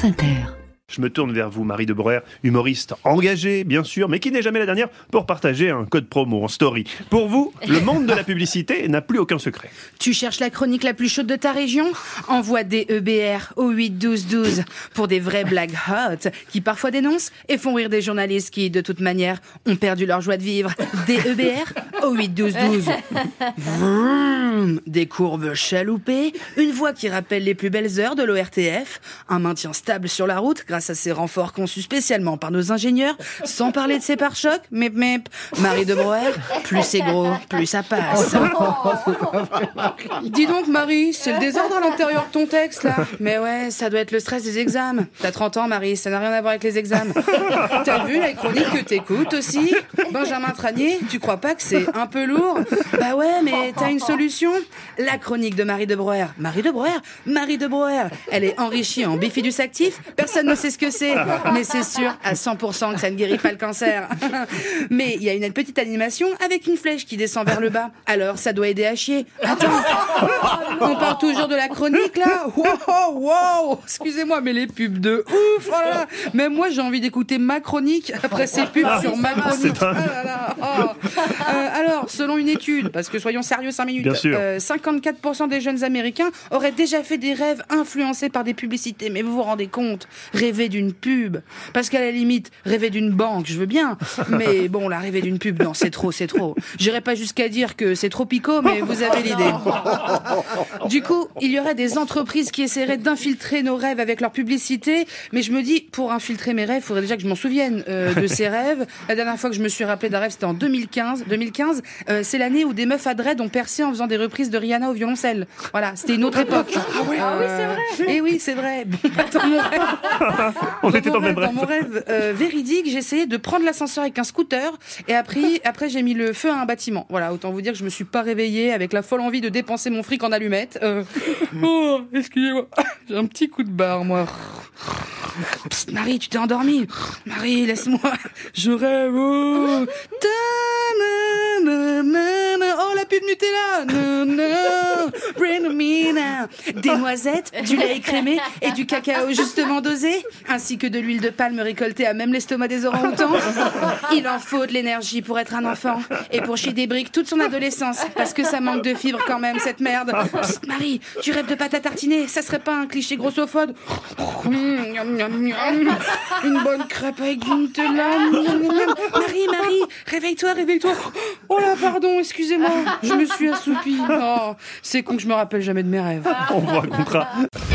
France Inter. Je me tourne vers vous, Marie de Breuer, humoriste engagée, bien sûr, mais qui n'est jamais la dernière pour partager un code promo en story. Pour vous, le monde de la publicité n'a plus aucun secret. Tu cherches la chronique la plus chaude de ta région ? Envoie des EBR au 8 12 12 pour des vraies blagues hot qui parfois dénoncent et font rire des journalistes qui, de toute manière, ont perdu leur joie de vivre. Des EBR au 8 12 12. Vroom, des courbes chaloupées, une voix qui rappelle les plus belles heures de l'ORTF, un maintien stable sur la route grâce à ces renforts conçus spécialement par nos ingénieurs, sans parler de ses pare-chocs, mep mep. Marie de Breuer, plus c'est gros, plus ça passe. Dis donc Marie, c'est le désordre à l'intérieur de ton texte là. Mais ouais, ça doit être le stress des examens. T'as 30 ans Marie, ça n'a rien à voir avec les examens. T'as vu la chronique que t'écoutes aussi ? Benjamin Tranier, tu crois pas que c'est un peu lourd ? Bah ouais, mais t'as une solution ? La chronique de Marie de Breuer. Marie de Breuer, elle est enrichie en bifidus actif, personne ne sait ce que c'est, mais c'est sûr à 100% que ça ne guérit pas le cancer. Mais il y a une petite animation avec une flèche qui descend vers le bas, alors ça doit aider à chier. Attends, on parle toujours de la chronique là ? Wow, excusez-moi, mais les pubs de ouf, oh là là. Même moi j'ai envie d'écouter ma chronique après ces pubs sur ma chronique. Alors, selon une étude, parce que soyons sérieux 5 minutes, 54% des jeunes Américains auraient déjà fait des rêves influencés par des publicités. Mais vous vous rendez compte ? Rêver d'une pub. Parce qu'à la limite, rêver d'une banque, je veux bien. Mais bon, la rêver d'une pub, non, c'est trop. J'irai pas jusqu'à dire que c'est trop picot, mais vous avez l'idée. Du coup, il y aurait des entreprises qui essaieraient d'infiltrer nos rêves avec leur publicité. Mais je me dis, pour infiltrer mes rêves, il faudrait déjà que je m'en souvienne de ces rêves. La dernière fois que je me suis rappelé d'un rêve, c'était en 2015. C'est l'année où des meufs à dread ont percé en faisant des reprises de Rihanna au violoncelle. Voilà, c'était une autre époque. Oui, c'est vrai. Et oui, c'est vrai. Bon, dans mon rêve, dans mon rêve véridique, j'ai essayé de prendre l'ascenseur avec un scooter et après j'ai mis le feu à un bâtiment. Voilà, autant vous dire que je me suis pas réveillée avec la folle envie de dépenser mon fric en allumettes. Oh, excusez-moi, j'ai un petit coup de barre, moi. Psst, Marie, tu t'es endormie. Marie, laisse-moi. Je rêve. Oh, oh la pub Nutella. Bring me now. Des noisettes, du lait écrémé et du cacao justement dosé, ainsi que de l'huile de palme récoltée à même l'estomac des orang-outans. Il en faut de l'énergie pour être un enfant et pour chier des briques toute son adolescence, parce que ça manque de fibres quand même, cette merde. Psst, Marie, tu rêves de pâte à tartiner, ça serait pas un cliché grossophone? Une bonne crêpe avec du Nutella. Marie, réveille-toi. Oh là, pardon, excusez-moi, je me suis assoupie. Oh, c'est con que je me rappelle jamais de mes rêves. On vous racontera.